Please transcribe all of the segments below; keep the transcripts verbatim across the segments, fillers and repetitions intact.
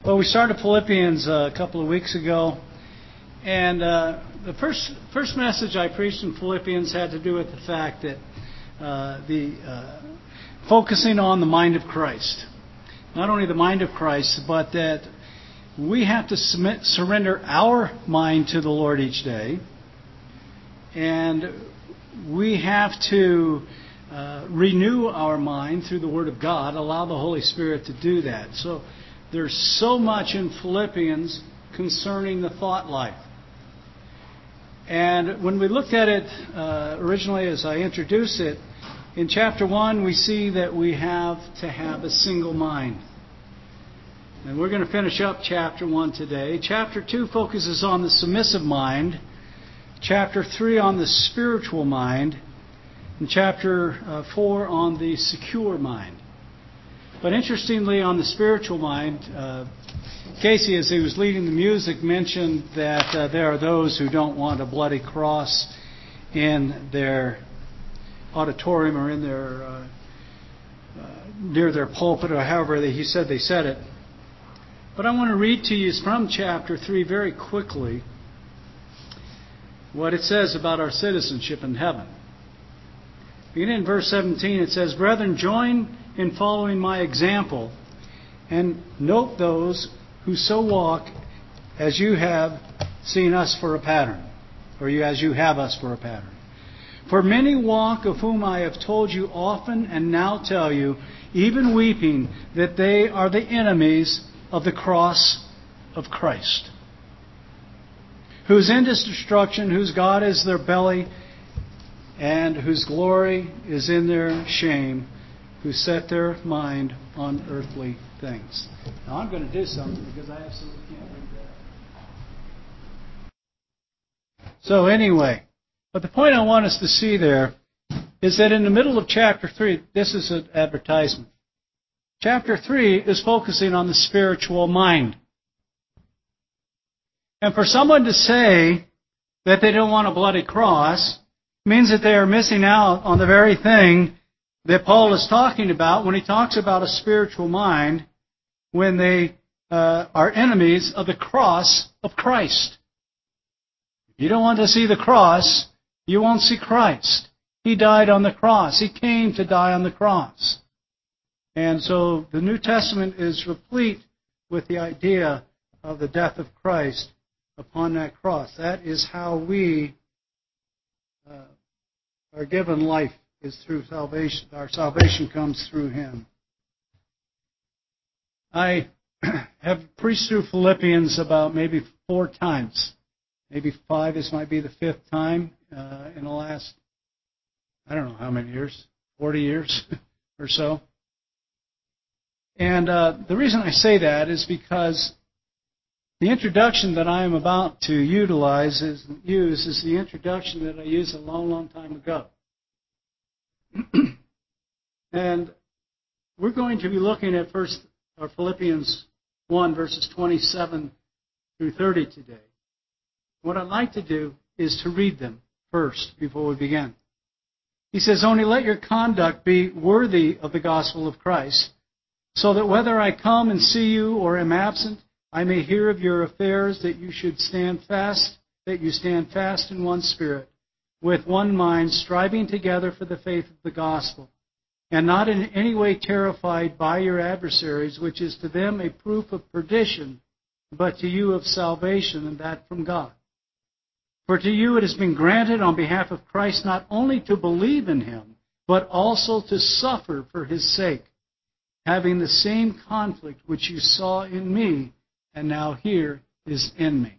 Well, we started Philippians uh, a couple of weeks ago, and uh, the first first message I preached in Philippians had to do with the fact that uh, the uh, focusing on the mind of Christ. Not only the mind of Christ, but that we have to submit, surrender our mind to the Lord each day, and we have to uh, renew our mind through the Word of God, allow the Holy Spirit to do that. So there's so much in Philippians concerning the thought life. And when we looked at it uh, originally as I introduced it, in chapter one we see that we have to have a single mind. And we're going to finish up chapter one today. Chapter two focuses on the submissive mind. Chapter three on the spiritual mind. And chapter uh, four on the secure mind. But interestingly, on the spiritual mind, uh, Casey, as he was leading the music, mentioned that uh, there are those who don't want a bloody cross in their auditorium or in their uh, uh, near their pulpit, or however they, he said they said it. But I want to read to you from chapter three very quickly what it says about our citizenship in heaven. Beginning in verse seventeen, it says, "Brethren, join in following my example, and note those who so walk as you have seen us for a pattern," or you as you have us for a pattern. "For many walk, of whom I have told you often and now tell you, even weeping, that they are the enemies of the cross of Christ, whose end is destruction, whose God is their belly, and whose glory is in their shame, who set their mind on earthly things." Now I'm going to do something because I absolutely can't read that. So anyway, but the point I want us to see there is that in the middle of chapter three, this is an advertisement. Chapter three is focusing on the spiritual mind. And for someone to say that they don't want a bloody cross means that they are missing out on the very thing that Paul is talking about when he talks about a spiritual mind, when they uh, are enemies of the cross of Christ. If you don't want to see the cross, you won't see Christ. He died on the cross. He came to die on the cross. And so the New Testament is replete with the idea of the death of Christ upon that cross. That is how we uh, are given life, is through salvation. Our salvation comes through Him. I have preached through Philippians about maybe four times. Maybe five. This might be the fifth time uh, in the last, I don't know how many years, forty years or so. And uh, the reason I say that is because the introduction that I am about to utilize is use is the introduction that I used a long, long time ago. And we're going to be looking at first or Philippians one, verses twenty-seven through thirty today. What I'd like to do is to read them first before we begin. He says, "Only let your conduct be worthy of the gospel of Christ, so that whether I come and see you or am absent, I may hear of your affairs, that you should stand fast, that you stand fast in one spirit, with one mind, striving together for the faith of the gospel, and not in any way terrified by your adversaries, which is to them a proof of perdition, but to you of salvation, and that from God. For to you it has been granted on behalf of Christ not only to believe in Him, but also to suffer for His sake, having the same conflict which you saw in me, and now here is in me."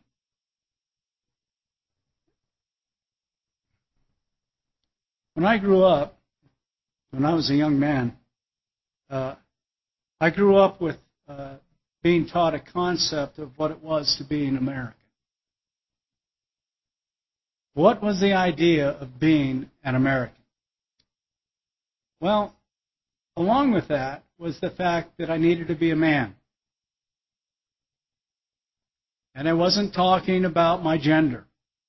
When I grew up, when I was a young man, uh, I grew up with uh, being taught a concept of what it was to be an American. What was the idea of being an American? Well, along with that was the fact that I needed to be a man. And I wasn't talking about my gender.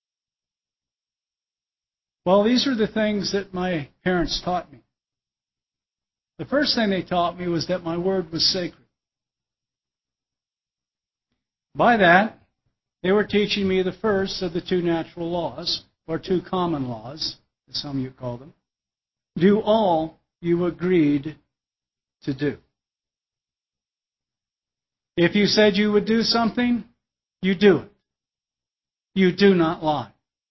Well, these are the things that my parents taught me. The first thing they taught me was that my word was sacred. By that, they were teaching me the first of the two natural laws, or two common laws, as some of you call them. Do all you agreed to do. If you said you would do something, you do it. You do not lie.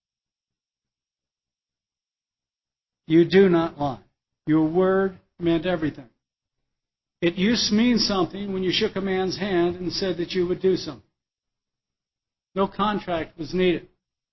You do not lie. Your word meant everything. It used to mean something when you shook a man's hand and said that you would do something. No contract was needed.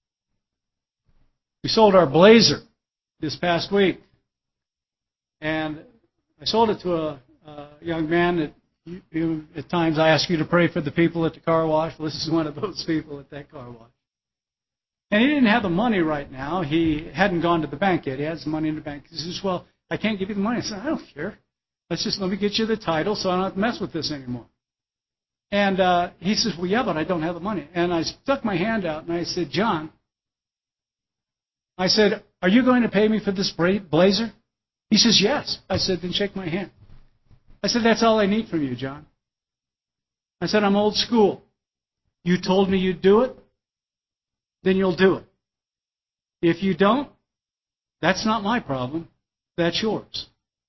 We sold our Blazer this past week. And I sold it to a, a young man that you, you, at times I ask you to pray for the people at the car wash. Well, this is one of those people at that car wash. And he didn't have the money right now. He hadn't gone to the bank yet. He had some money in the bank. He says, well, I can't give you the money. I said, I don't care. Let's just let me get you the title so I don't have to mess with this anymore. And uh, he says, well, yeah, but I don't have the money. And I stuck my hand out and I said, John, I said, are you going to pay me for this Blazer? He says, yes. I said, then shake my hand. I said, that's all I need from you, John. I said, I'm old school. You told me you'd do it, then you'll do it. If you don't, that's not my problem. That's yours.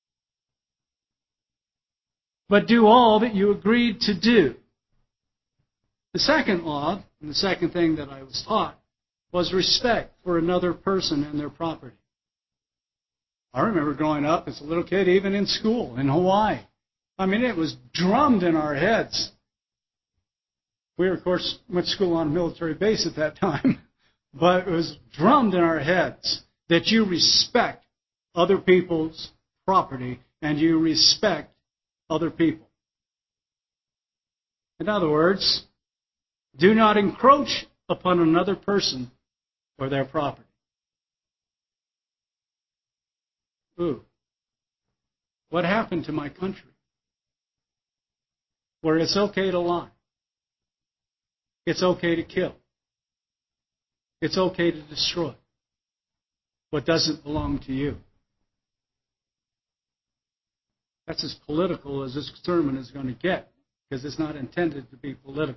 But do all that you agreed to do. The second law, and the second thing that I was taught, was respect for another person and their property. I remember growing up as a little kid, even in school in Hawaii. I mean, it was drummed in our heads. We, of course, went to school on a military base at that time, but it was drummed in our heads that you respect other people's property and you respect other people. In other words, do not encroach upon another person or their property. Ooh, what happened to my country? Where it's okay to lie. It's okay to kill. It's okay to destroy what doesn't belong to you. That's as political as this sermon is going to get, because it's not intended to be political.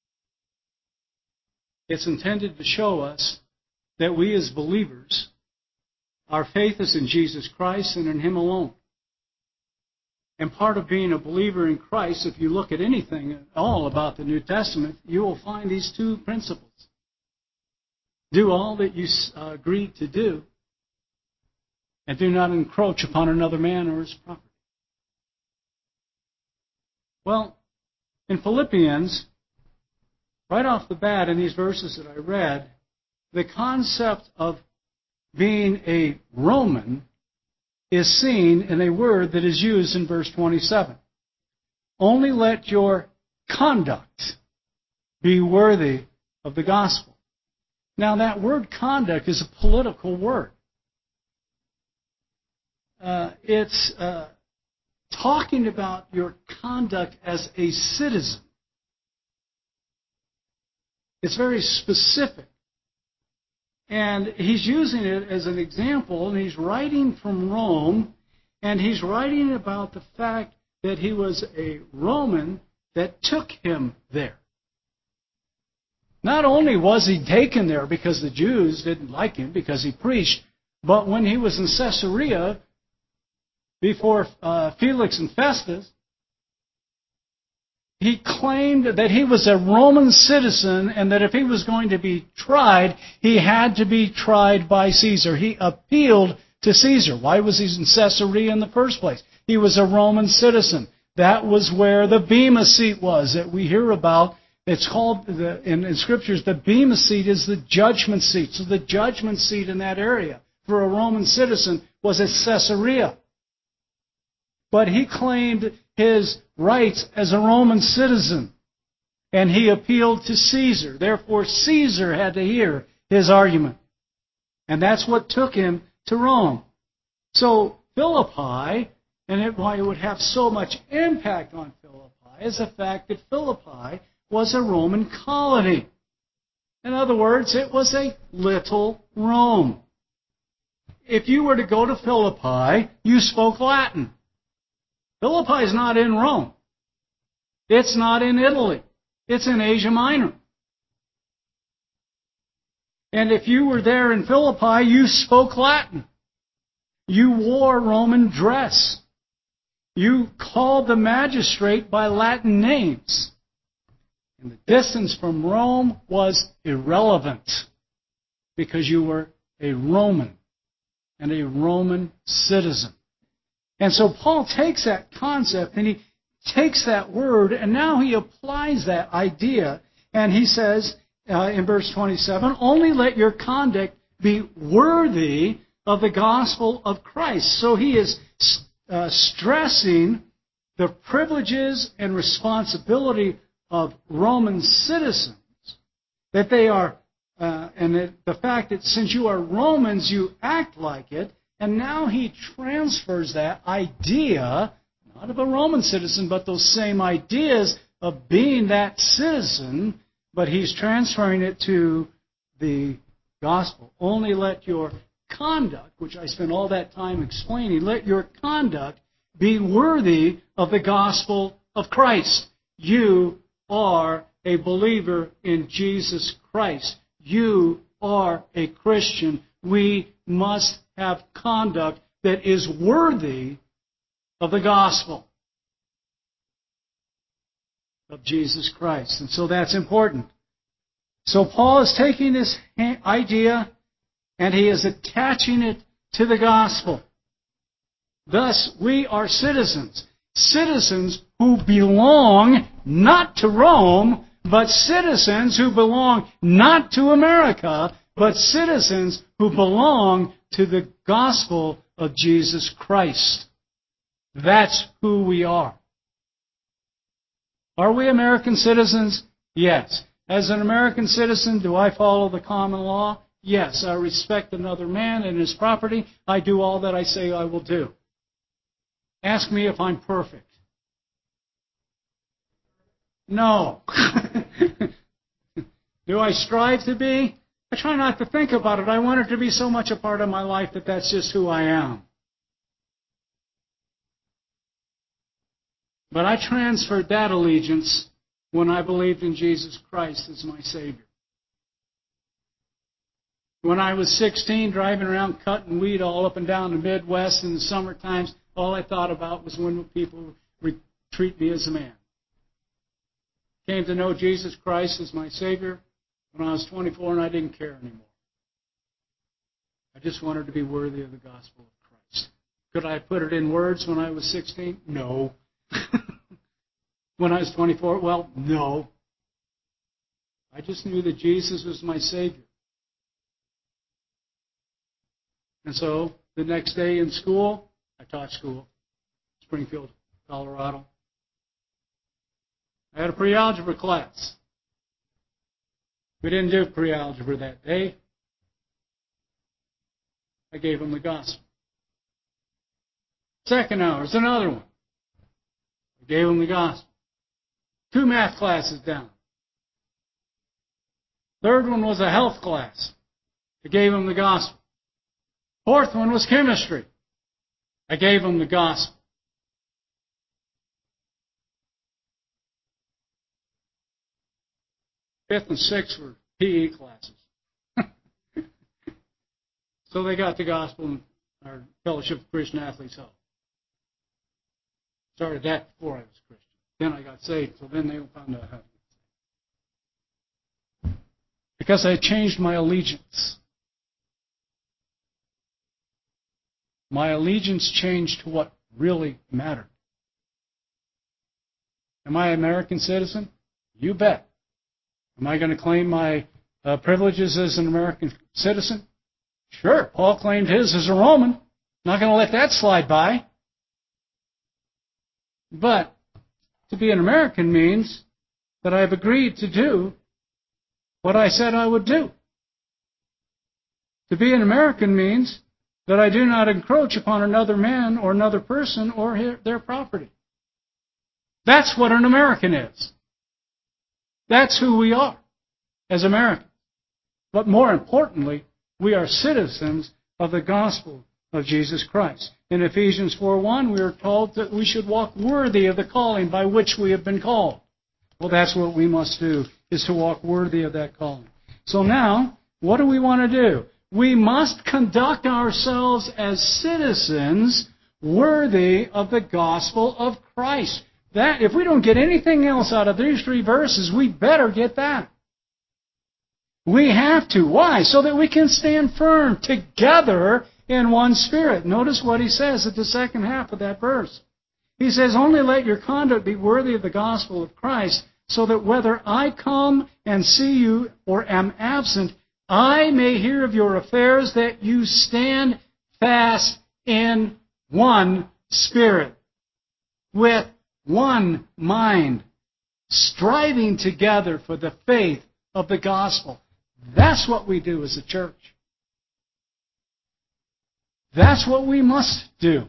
It's intended to show us that we as believers, our faith is in Jesus Christ and in Him alone. And part of being a believer in Christ, if you look at anything at all about the New Testament, you will find these two principles. Do all that you uh, agreed to do, and do not encroach upon another man or his property. Well, in Philippians, right off the bat in these verses that I read, the concept of being a Roman is seen in a word that is used in verse twenty-seven. Only let your conduct be worthy of the gospel. Now, that word conduct is a political word. Uh, it's uh, talking about your conduct as a citizen. It's very specific. And he's using it as an example, and he's writing from Rome, and he's writing about the fact that he was a Roman that took him there. Not only was he taken there because the Jews didn't like him, because he preached, but when he was in Caesarea, before uh, Felix and Festus, he claimed that he was a Roman citizen and that if he was going to be tried, he had to be tried by Caesar. He appealed to Caesar. Why was he in Caesarea in the first place? He was a Roman citizen. That was where the Bema seat was that we hear about. It's called, the, in, in Scriptures, the Bema seat is the judgment seat. So the judgment seat in that area for a Roman citizen was at Caesarea. But he claimed his rights as a Roman citizen, and he appealed to Caesar. Therefore, Caesar had to hear his argument. And that's what took him to Rome. So Philippi, and it, why it would have so much impact on Philippi, is the fact that Philippi was a Roman colony. In other words, it was a little Rome. If you were to go to Philippi, you spoke Latin. Philippi is not in Rome. It's not in Italy. It's in Asia Minor. And if you were there in Philippi, you spoke Latin. You wore Roman dress. You called the magistrate by Latin names. And the distance from Rome was irrelevant because you were a Roman and a Roman citizen. And so Paul takes that concept and he takes that word and now he applies that idea and he says uh, in verse twenty-seven, only let your conduct be worthy of the gospel of Christ. So he is uh, stressing the privileges and responsibility of Roman citizens, that they are, uh, and that the fact that since you are Romans, you act like it, and now he transfers that idea, not of a Roman citizen, but those same ideas of being that citizen, but he's transferring it to the gospel. Only let your conduct, which I spent all that time explaining, let your conduct be worthy of the gospel of Christ. You are a believer in Jesus Christ. You are a Christian. We must have conduct that is worthy of the gospel of Jesus Christ. And so that's important. So Paul is taking this idea and he is attaching it to the gospel. Thus, we are citizens. Citizens who belong not to Rome, but citizens who belong not to America, but citizens who belong to the gospel of Jesus Christ. That's who we are. Are we American citizens? Yes. As an American citizen, do I follow the common law? Yes. I respect another man and his property. I do all that I say I will do. Ask me if I'm perfect. No. Do I strive to be? I try not to think about it. I want it to be so much a part of my life that that's just who I am. But I transferred that allegiance when I believed in Jesus Christ as my Savior. When I was sixteen, driving around cutting weed all up and down the Midwest in the summer times, all I thought about was when people would treat me as a man. Came to know Jesus Christ as my Savior when I was twenty-four, and I didn't care anymore. I just wanted to be worthy of the gospel of Christ. Could I put it in words when I was sixteen? No. When I was twenty-four? Well, no. I just knew that Jesus was my Savior. And so, the next day in school, I taught school, Springfield, Colorado. I had a pre-algebra class. We didn't do pre-algebra that day. I gave them the gospel. Second hour is another one. I gave them the gospel. Two math classes down. Third one was a health class. I gave them the gospel. Fourth one was chemistry. I gave them the gospel. Fifth and sixth were P E classes. So they got the gospel in our Fellowship of Christian Athletes Health. Started that before I was Christian. Then I got saved, so then they found out how to get saved. Because I changed my allegiance. My allegiance changed to what really mattered. Am I an American citizen? You bet. Am I going to claim my uh, privileges as an American citizen? Sure. Paul claimed his as a Roman. Not going to let that slide by. But to be an American means that I've agreed to do what I said I would do. To be an American means that I do not encroach upon another man or another person or their property. That's what an American is. That's who we are as Americans. But more importantly, we are citizens of the gospel of Jesus Christ. In Ephesians four one, we are told that we should walk worthy of the calling by which we have been called. Well, that's what we must do, is to walk worthy of that calling. So now, what do we want to do? We must conduct ourselves as citizens worthy of the gospel of Christ. That, if we don't get anything else out of these three verses, we better get that. We have to. Why? So that we can stand firm together in one spirit. Notice what he says at the second half of that verse. He says, only let your conduct be worthy of the gospel of Christ, so that whether I come and see you or am absent, I may hear of your affairs, that you stand fast in one spirit, with one mind, striving together for the faith of the gospel. That's what we do as a church. That's what we must do.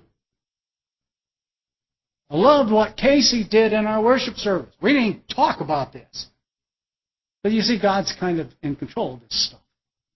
I loved what Casey did in our worship service. We didn't talk about this. But you see, God's kind of in control of this stuff.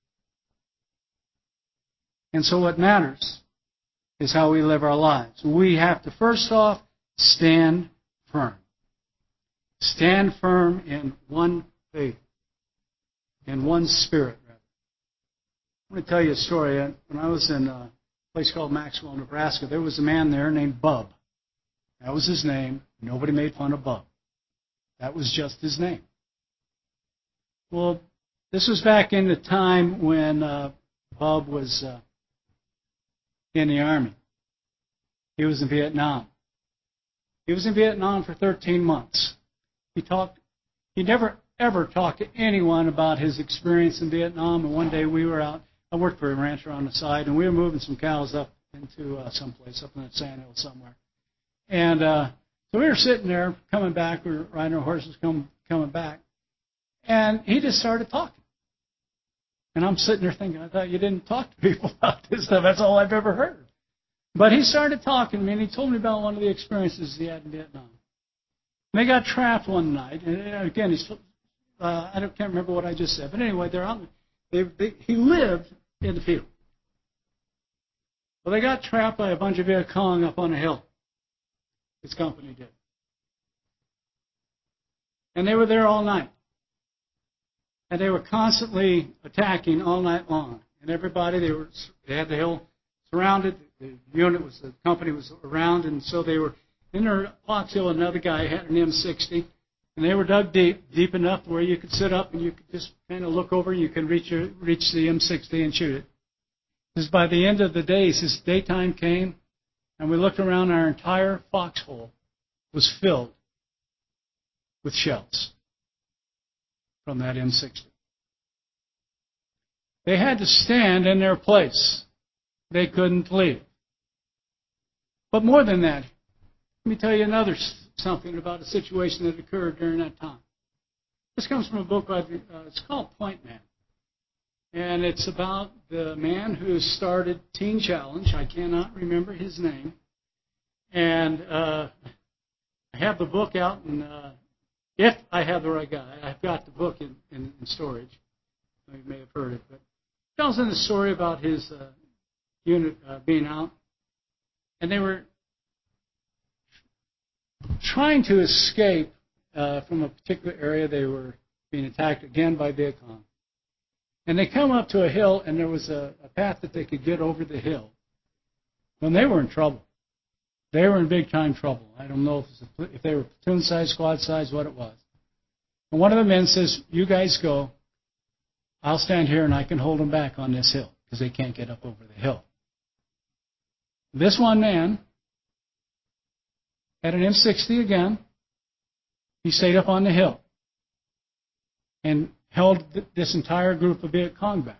And so what matters is how we live our lives. We have to, first off, stand firm. Stand firm in one faith, in one spirit, rather. I'm going to tell you a story. When I was in a place called Maxwell, Nebraska, there was a man there named Bub. That was his name. Nobody made fun of Bub. That was just his name. Well, this was back in the time when uh, Bub was uh, in the Army. He was in Vietnam. He was in Vietnam for thirteen months. He talked. He never ever talked to anyone about his experience in Vietnam. And one day we were out. I worked for a rancher on the side, and we were moving some cows up into uh, someplace up in the sand hill somewhere. And uh, so we were sitting there, coming back. We were riding our horses, come, coming back. And he just started talking. And I'm sitting there thinking, I thought you didn't talk to people about this stuff. That's all I've ever heard. But he started talking to me, and he told me about one of the experiences he had in Vietnam. And they got trapped one night. And again, he's, uh, I don't, can't remember what I just said. But anyway, they're out. They, they, he lived in the field. Well, they got trapped by a bunch of Viet Cong up on a hill. His company did. And they were there all night. And they were constantly attacking all night long. And everybody, they were they had the hill surrounded. The unit was, the company was around, and so they were in their foxhole. Another guy had an M sixty, and they were dug deep, deep enough where you could sit up and you could just kind of look over. You can reach your, reach the M sixty and shoot it. Because by the end of the day, since daytime came, and we looked around, our entire foxhole was filled with shells from that M sixty. They had to stand in their place. They couldn't leave. But more than that, let me tell you another something about a situation that occurred during that time. This comes from a book, uh, it's called Point Man. And it's about the man who started Teen Challenge. I cannot remember his name. And uh, I have the book out, and uh, if I have the right guy, I've got the book in, in, in storage. You may have heard it, but it tells in the story about his uh, unit uh, being out, and they were trying to escape uh, from a particular area. They were being attacked again by Viet Cong. And they come up to a hill, and there was a, a path that they could get over the hill. When they were in trouble. They were in big-time trouble. I don't know if, it was a, if they were platoon size, squad size, what it was. And one of the men says, you guys go. I'll stand here, and I can hold them back on this hill, because they can't get up over the hill. This one man had an M sixty again. He stayed up on the hill and held this entire group of Viet Cong back.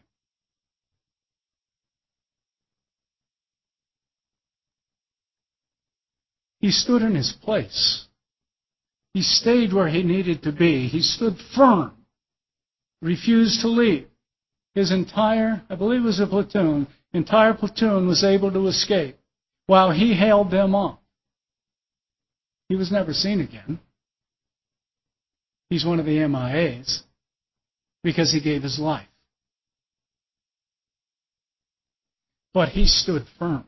He stood in his place. He stayed where he needed to be. He stood firm, refused to leave. His entire, I believe it was a platoon, entire platoon was able to escape while he held them off. He was never seen again. He's one of the M I As because he gave his life. But he stood firm.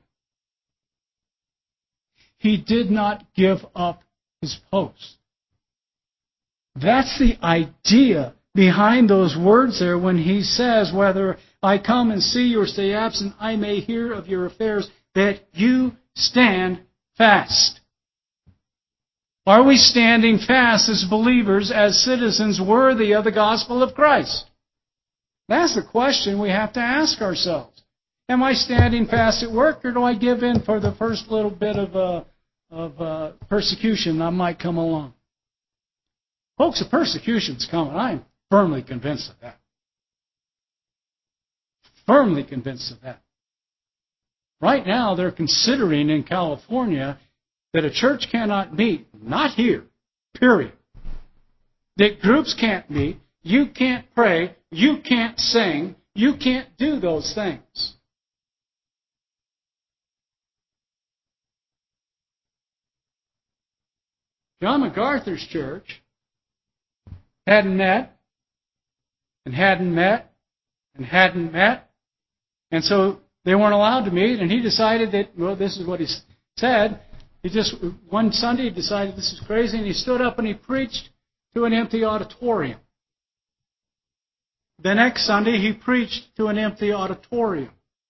He did not give up his post. That's the idea behind those words there when he says, whether I come and see you or stay absent, I may hear of your affairs, that you stand fast. Are we standing fast as believers, as citizens worthy of the gospel of Christ? That's the question we have to ask ourselves. Am I standing fast at work, or do I give in for the first little bit of, uh, of uh, persecution that might come along? Folks, the persecution's coming. I am firmly convinced of that. Firmly convinced of that. Right now, they're considering in California that a church cannot meet, not here, period. That groups can't meet, you can't pray, you can't sing, you can't do those things. John MacArthur's church hadn't met, and hadn't met, and hadn't met, and so they weren't allowed to meet, and he decided that, well, this is what he said. He just, one Sunday, he decided this is crazy, and he stood up and he preached to an empty auditorium. The next Sunday, he preached to an empty auditorium.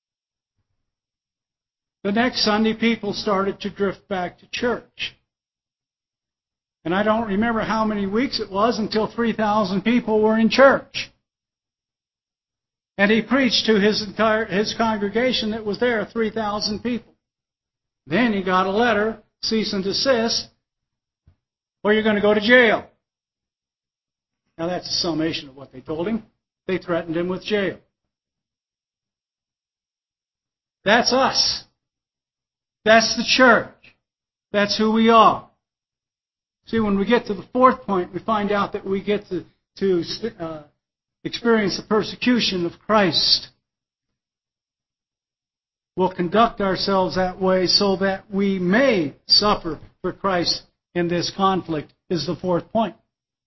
The next Sunday, people started to drift back to church. And I don't remember how many weeks it was until three thousand people were in church. And he preached to his entire his congregation that was there, three thousand people. Then he got a letter, cease and desist, or you're going to go to jail. Now that's a summation of what they told him. They threatened him with jail. That's us. That's the church. That's who we are. See, when we get to the fourth point, we find out that we get to, to uh, experience the persecution of Christ. We'll conduct ourselves that way so that we may suffer for Christ in this conflict, is the fourth point.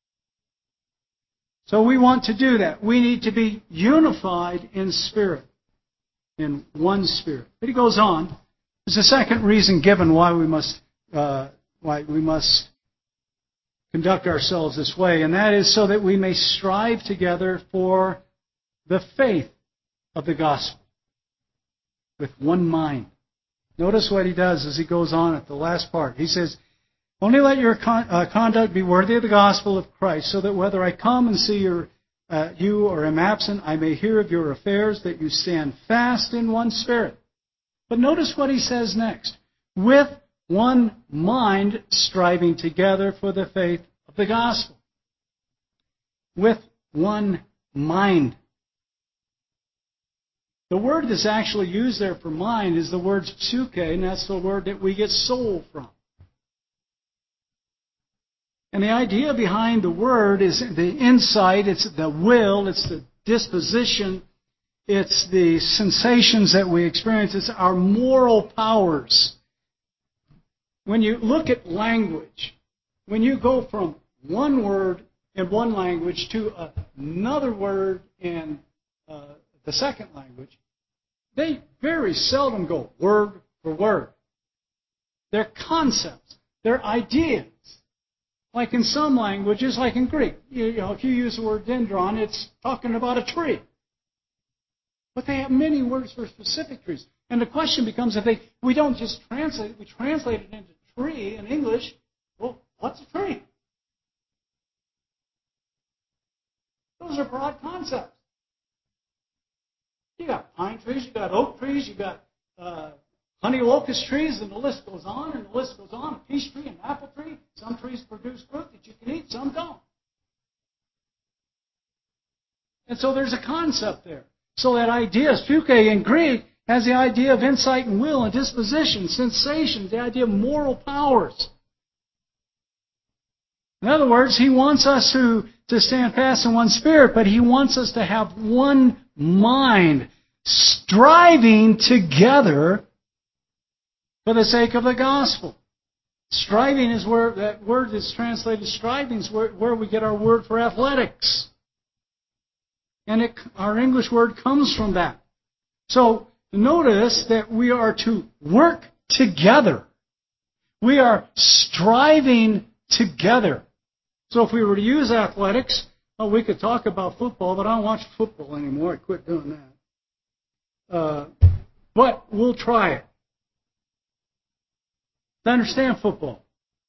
So we want to do that. We need to be unified in spirit, in one spirit. But he goes on. There's a second reason given why we must uh, why we must conduct ourselves this way, and that is so that we may strive together for the faith of the gospel with one mind. Notice what he does as he goes on at the last part. He says, only let your con- uh, conduct be worthy of the gospel of Christ, so that whether I come and see your, uh, you or am absent, I may hear of your affairs, that you stand fast in one spirit. But notice what he says next. With one mind, striving together for the faith of the gospel. With one mind. The word that's actually used there for mind is the word psyche, and that's the word that we get soul from. And the idea behind the word is the insight, it's the will, it's the disposition, it's the sensations that we experience, it's our moral powers. When you look at language, when you go from one word in one language to another word in uh, the second language, they very seldom go word for word. They're concepts, they're ideas. Like in some languages, like in Greek, you know, if you use the word dendron, it's talking about a tree. But they have many words for specific trees. And the question becomes, if they, we don't just translate it, we translate it into tree in English. Well, what's a tree? Those are broad concepts. You got pine trees, you got oak trees, you got uh, honey locust trees, and the list goes on, and the list goes on. A peach tree, an apple tree. Some trees produce fruit that you can eat, some don't. And so there's a concept there. So that idea, psyche in Greek, has the idea of insight and will and disposition, sensations, the idea of moral powers. In other words, he wants us to, to stand fast in one spirit, but he wants us to have one mind, striving together for the sake of the gospel. Striving is where, that word that's translated striving is where, where we get our word for athletics. And it, our English word comes from that. So notice that we are to work together. We are striving together. So if we were to use athletics, well, we could talk about football, but I don't watch football anymore. I quit doing that. Uh, but we'll try it. To understand football.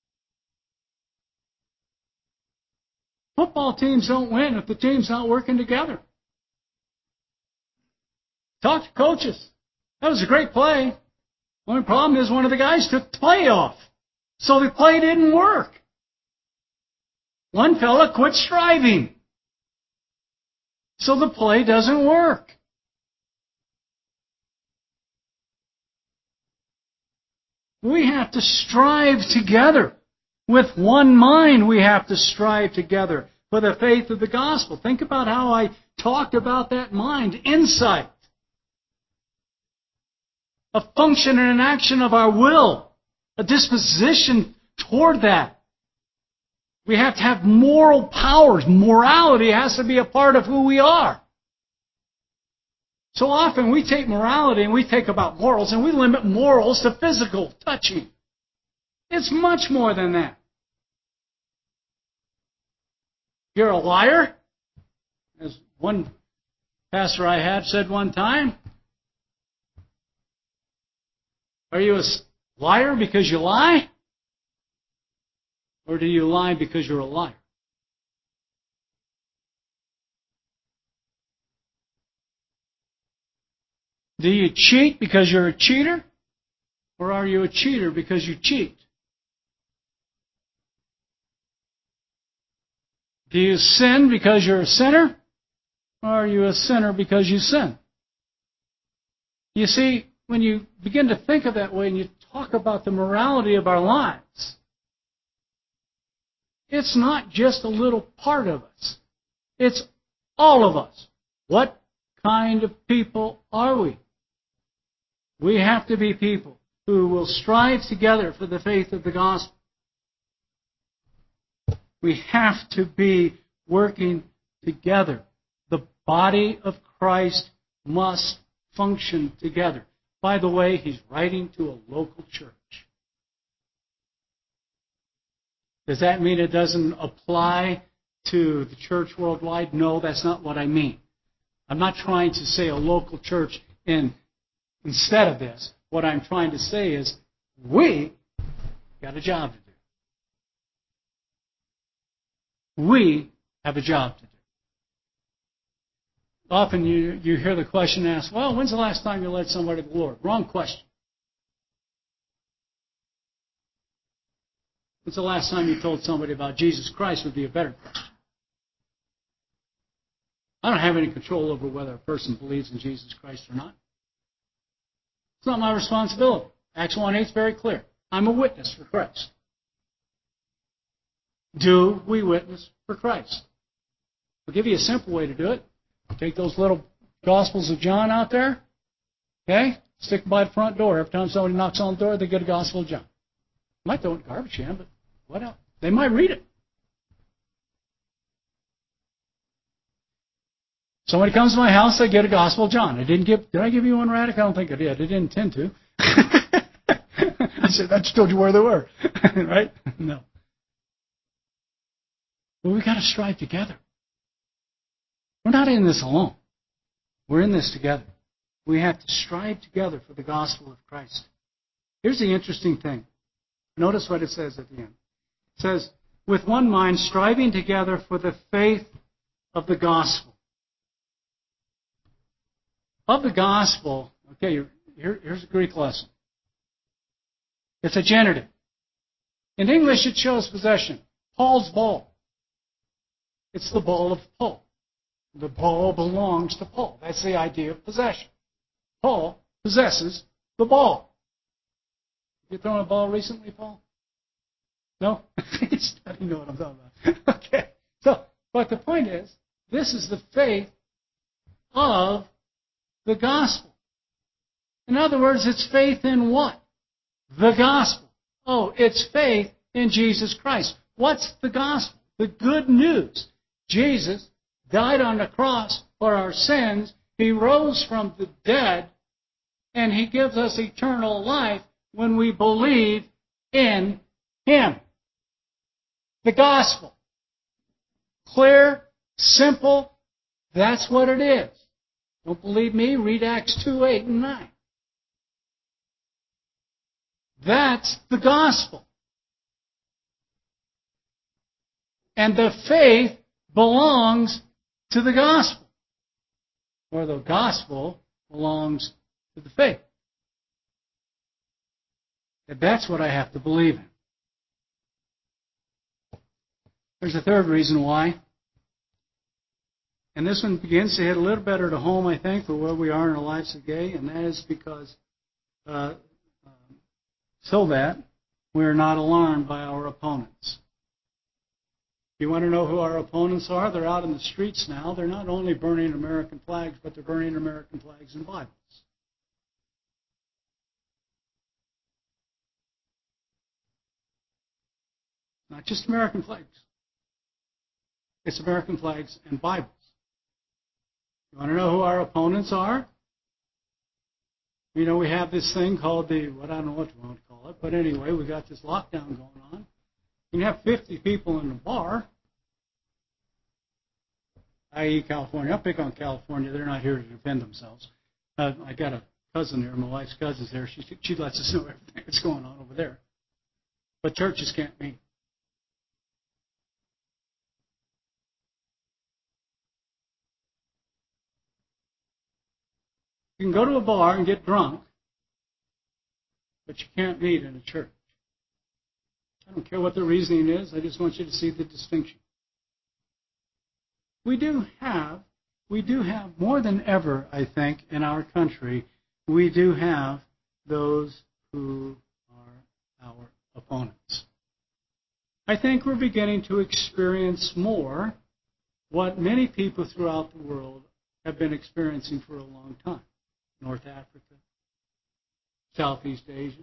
Football teams don't win if the team's not working together. Talk to coaches. That was a great play. The only problem is one of the guys took the play off. So the play didn't work. One fella quit striving. So the play doesn't work. We have to strive together. With one mind, we have to strive together for the faith of the gospel. Think about how I talked about that mind. Insight. A function and an action of our will. A disposition toward that. We have to have moral powers. Morality has to be a part of who we are. So often we take morality and we think about morals and we limit morals to physical touching. It's much more than that. You're a liar, as one pastor I had said one time. Are you a liar because you lie? Or do you lie because you're a liar? Do you cheat because you're a cheater? Or are you a cheater because you cheat? Do you sin because you're a sinner? Or are you a sinner because you sin? You see, when you begin to think of that way and you talk about the morality of our lives, it's not just a little part of us. It's all of us. What kind of people are we? We have to be people who will strive together for the faith of the gospel. We have to be working together. The body of Christ must function together. By the way, he's writing to a local church. Does that mean it doesn't apply to the church worldwide? No, that's not what I mean. I'm not trying to say a local church in, instead of this. What I'm trying to say is we got a job to do. We have a job to do. Often you, you hear the question asked, well, when's the last time you led somebody to the Lord? Wrong question. When's the last time you told somebody about Jesus Christ would be a better question. I don't have any control over whether a person believes in Jesus Christ or not. It's not my responsibility. Acts one eight is very clear. I'm a witness for Christ. Do we witness for Christ? I'll give you a simple way to do it. Take those little Gospels of John out there, okay? Stick them by the front door. Every time somebody knocks on the door, they get a Gospel of John. Might throw it in the garbage can, but what else? They might read it. Somebody comes to my house, they get a Gospel of John. I didn't give. Did I give you one, Radic? I don't think I did. I didn't intend to. I said, I just told you where they were. Right? No. But we've got to strive together. We're not in this alone. We're in this together. We have to strive together for the gospel of Christ. Here's the interesting thing. Notice what it says at the end. It says, with one mind, striving together for the faith of the gospel. Of the gospel, okay, here, here's a Greek lesson. It's a genitive. In English, it shows possession. Paul's ball. It's the ball of Paul. The ball belongs to Paul. That's the idea of possession. Paul possesses the ball. You thrown a ball recently, Paul? No? You know what I'm talking about. Okay. So, but the point is, this is the faith of the gospel. In other words, it's faith in what? The gospel. Oh, it's faith in Jesus Christ. What's the gospel? The good news. Jesus died on the cross for our sins. He rose from the dead, and He gives us eternal life when we believe in Him. The gospel. clear, simple. That's what it is. Don't believe me? Read Acts two, eight, and nine. That's the gospel. And the faith belongs to the gospel. Or the gospel belongs to the faith. And that's what I have to believe in. There's a third reason why. And this one begins to hit a little better to home, I think, for where we are in our lives today, and that is because uh, um, so that we are not alarmed by our opponents. You want to know who our opponents are? They're out in the streets now. They're not only burning American flags, but they're burning American flags and Bibles. Not just American flags. It's American flags and Bibles. You want to know who our opponents are? You know, we have this thing called the, what I don't know what you want to call it, but anyway, we got this lockdown going on. You can have fifty people in a bar, that is. California. I'll pick on California. They're not here to defend themselves. Uh, I got a cousin there. My wife's cousin's there. She, she lets us know everything that's going on over there. But churches can't meet. You can go to a bar and get drunk, but you can't meet in a church. I don't care what the reasoning is. I just want you to see the distinction. We do have, we do have more than ever, I think, in our country, we do have those who are our opponents. I think we're beginning to experience more what many people throughout the world have been experiencing for a long time. North Africa, Southeast Asia.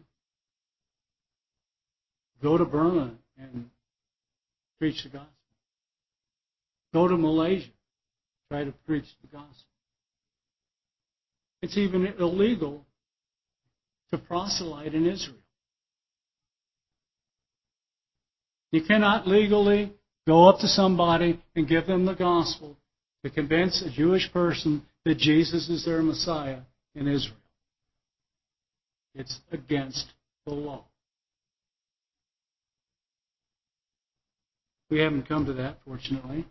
Go to Burma and preach the gospel. Go to Malaysia, try to preach the gospel. It's even illegal to proselyte in Israel. You cannot legally go up to somebody and give them the gospel to convince a Jewish person that Jesus is their Messiah in Israel. It's against the law. We haven't come to that, fortunately.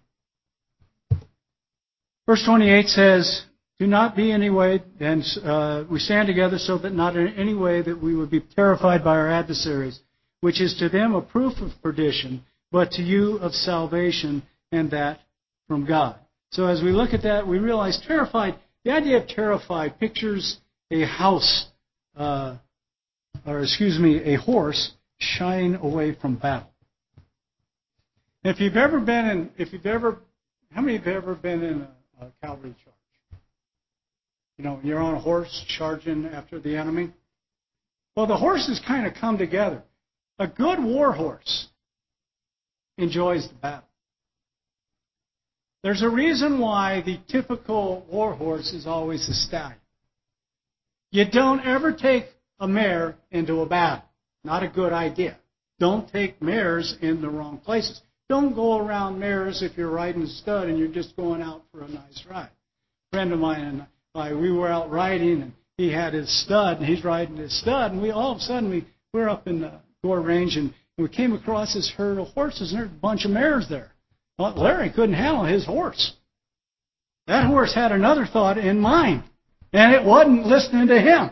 Verse twenty-eight says, do not be any way, and uh, we stand together so that not in any way that we would be terrified by our adversaries, which is to them a proof of perdition, but to you of salvation, and that from God. So as we look at that, we realize terrified, the idea of terrified pictures a house, uh, or excuse me, a horse shying away from battle. If you've ever been in, if you've ever, how many have ever been in a, a cavalry charge? You know, you're on a horse charging after the enemy. Well, the horses kind of come together. A good war horse enjoys the battle. There's a reason why the typical war horse is always a stallion. You don't ever take a mare into a battle. Not a good idea. Don't take mares in the wrong places. Don't go around mares if you're riding a stud and you're just going out for a nice ride. A friend of mine and I, we were out riding, and he had his stud, and he's riding his stud, and we all of a sudden we we were up in the Gore Range, and we came across this herd of horses, and there's a bunch of mares there. Well, Larry couldn't handle his horse. That horse had another thought in mind, and it wasn't listening to him.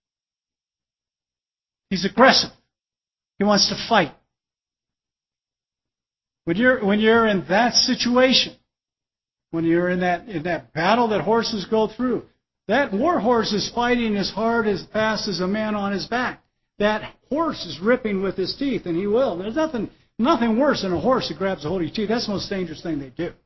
He's aggressive. He wants to fight. When you're when you're in that situation, when you're in that in that battle that horses go through, that war horse is fighting as hard, as fast as a man on his back. That horse is ripping with his teeth, and he will. There's nothing nothing worse than a horse that grabs a hold of your teeth. That's the most dangerous thing they do.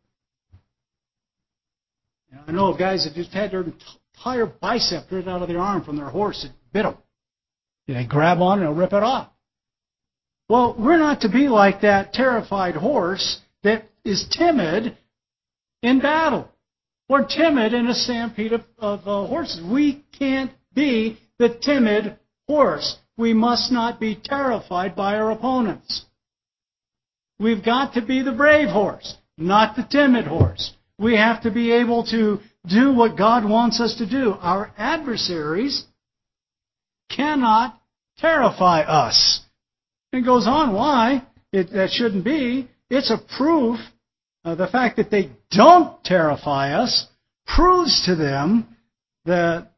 You know, I know of guys that just had their entire bicep ripped out of their arm from their horse that bit them. They grab on and they'll rip it off. Well, we're not to be like that terrified horse that is timid in battle. We're timid in a stampede of, of uh, horses. We can't be the timid horse. We must not be terrified by our opponents. We've got to be the brave horse. not the timid horse. We have to be able to do what God wants us to do. Our adversaries cannot terrify us. It goes on, why? It, that shouldn't be. It's a proof. Uh, the fact that they don't terrify us proves to them that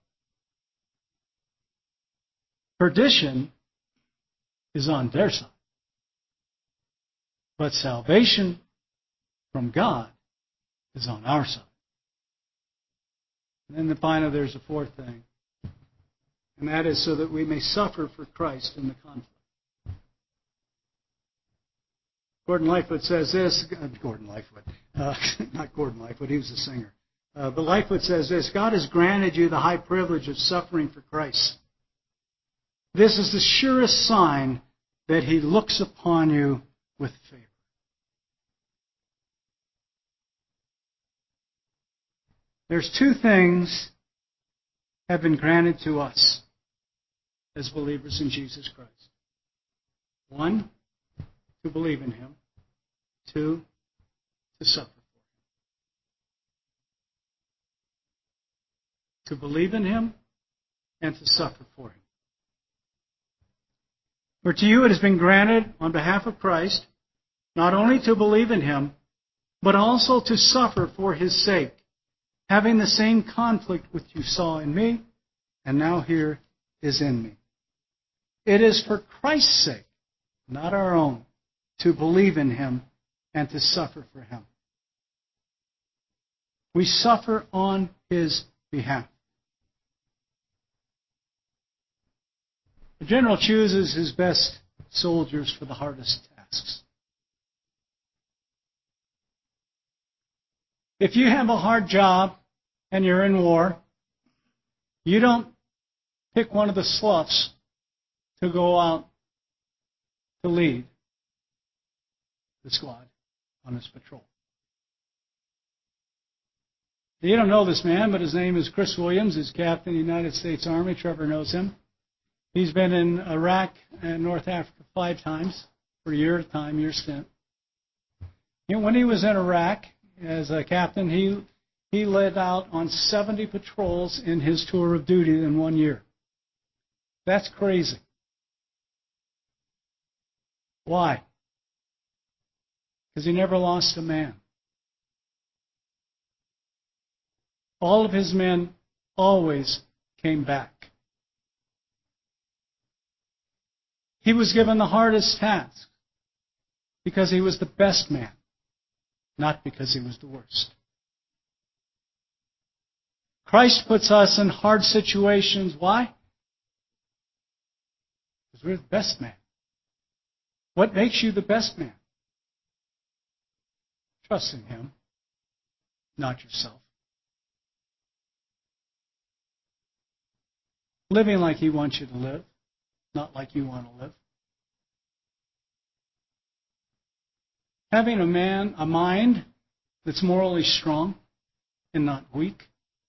perdition is on their side. But salvation from God is on our side. And then finally there's a fourth thing. And that is so that we may suffer for Christ in the conflict. Gordon Lightfoot says this. Uh, Gordon Lightfoot. Uh, not Gordon Lightfoot, he was a singer. Uh, but Lightfoot says this: God has granted you the high privilege of suffering for Christ. This is the surest sign that He looks upon you with favor. There's two things have been granted to us as believers in Jesus Christ. One, to believe in Him. Two, to suffer for Him. To believe in Him and to suffer for Him. For to you it has been granted on behalf of Christ not only to believe in Him, but also to suffer for His sake, having the same conflict which you saw in me, and now here is in me. It is for Christ's sake, not our own, to believe in Him and to suffer for Him. We suffer on His behalf. The general chooses his best soldiers for the hardest tasks. If you have a hard job and you're in war, you don't pick one of the sloughs to go out to lead the squad on his patrol. You don't know this man, but his name is Chris Williams. He's captain of the United States Army. Trevor knows him. He's been in Iraq and North Africa five times for a year at a time, year stint. And when he was in Iraq as a captain, he he led out on seventy patrols in his tour of duty in one year. That's crazy. Why? Because he never lost a man. All of his men always came back. He was given the hardest task because he was the best man, not because he was the worst. Christ puts us in hard situations. Why? Because we're the best man. What makes you the best man? Trust in Him, not yourself. Living like He wants you to live, not like you want to live. Having a man, a mind that's morally strong and not weak.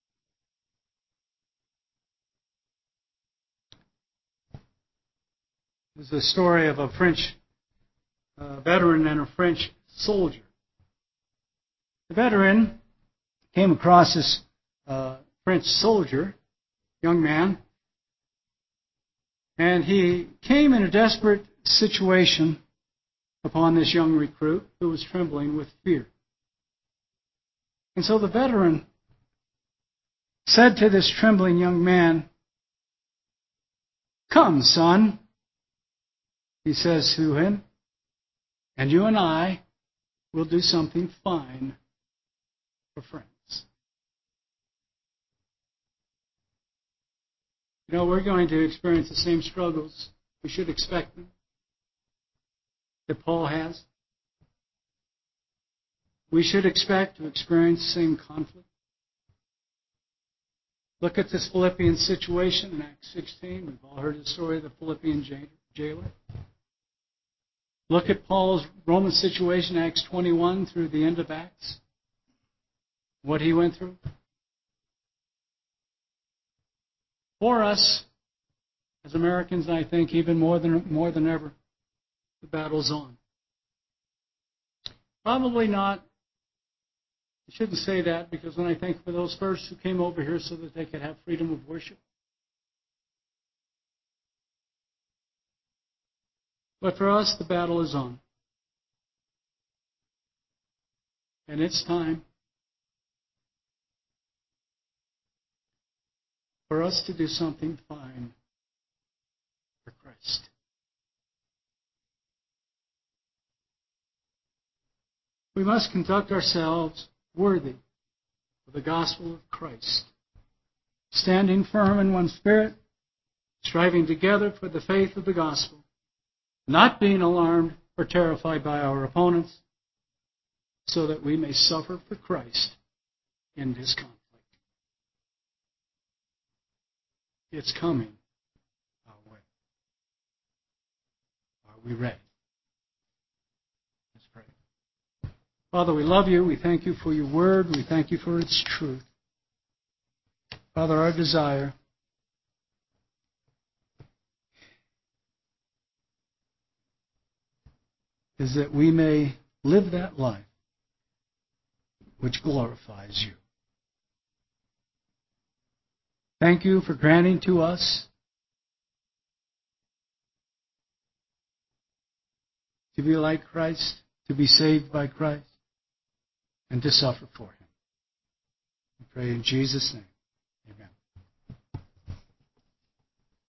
There's a story of a French uh, veteran and a French soldier. The veteran came across this uh, French soldier, young man, and he came in a desperate situation upon this young recruit who was trembling with fear. And so the veteran said to this trembling young man, "Come, son," he says to him, "and you and I will do something fine for friends." You know, we're going to experience the same struggles. We should expect them. That Paul has. We should expect to experience the same conflict. Look at this Philippian situation in Acts sixteen. We've all heard the story of the Philippian jailer. Look at Paul's Roman situation, Acts twenty-one through the end of Acts. What he went through. For us, as Americans, I think even more than more than ever, the battle's on. Probably not I shouldn't say that because when I think for those first who came over here so that they could have freedom of worship. But for us, the battle is on. And it's time for us to do something fine for Christ. We must conduct ourselves worthy of the gospel of Christ, standing firm in one spirit, striving together for the faith of the gospel, not being alarmed or terrified by our opponents, so that we may suffer for Christ in this conflict. It's coming our way. Are we ready? Let's pray. Father, we love you. We thank you for your word. We thank you for its truth. Father, our desire is that we may live that life which glorifies you. Thank you for granting to us to be like Christ, to be saved by Christ, and to suffer for him. We pray in Jesus' name.